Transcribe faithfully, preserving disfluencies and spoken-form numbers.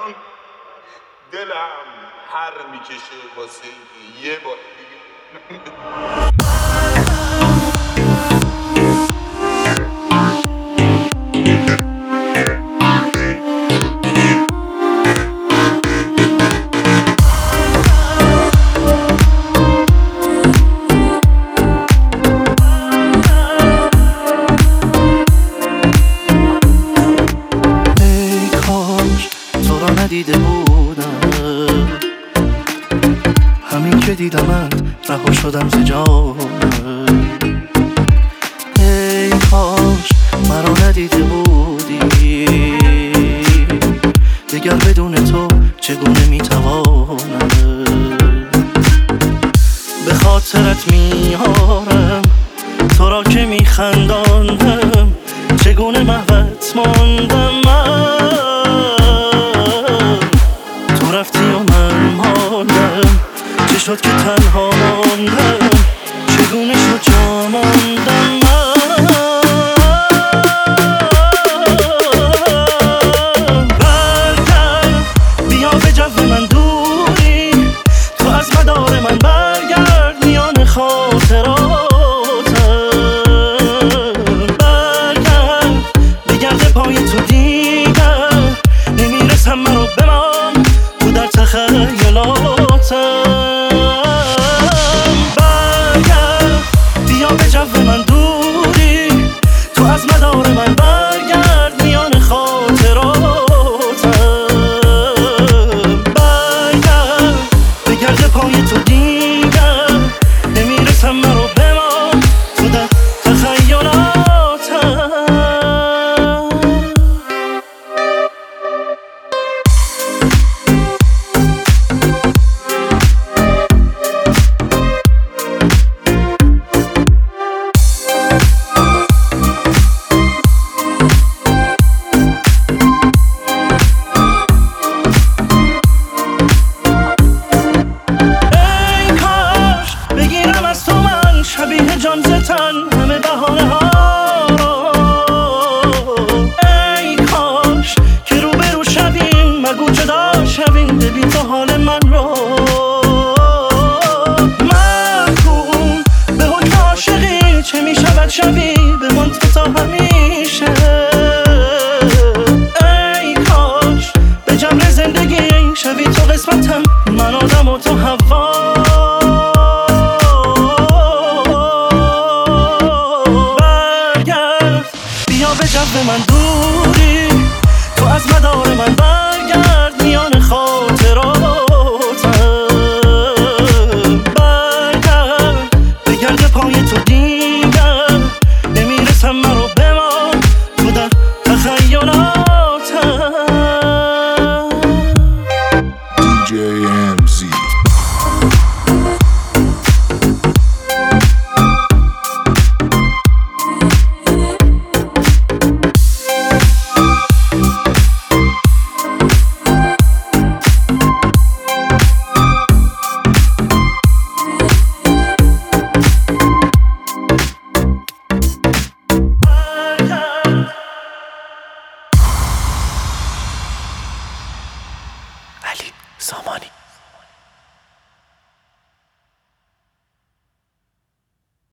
دلم هر میکشه واسه اینکه یه بار دیگه ندیده بودم همین که دیدمت رها شدم ز جانم. ای کاش مرا ندیده بودی دیگر بدون تو چگونه میتوانم. به خاطرت میارم تو را که میخنداندم چگونه محوت ماندم من. رفتی و من ماندم چه شد که تنها ماندم چگونه شد جا ماندم من. برگرد بیا به جو من دوری تو از مدار من برگرد میان خاطراتم. برگرد بگرد پای تو دیگر نمیرسم منو بمان در تخیلاتم. برگرد بیا به جو من دوری تو از مدار من برگرد میان خاطراتم. برگرد بگرد پای تو دیگر نمیرسم منو بمان تو در تخیلاتم. شبیه جان زتن همه بهانه ها رو. ای کاش که رو به رو شویم مگو جدا شویم ببین تو حال من رو. محکوم به حکم عاشقی چه می شود شوی بمان تو تا همیشه. ای کاش به جمع زندگی شوی تو قسمتم من آدم و تو هوا. به جو من دوری تو از مدار من بر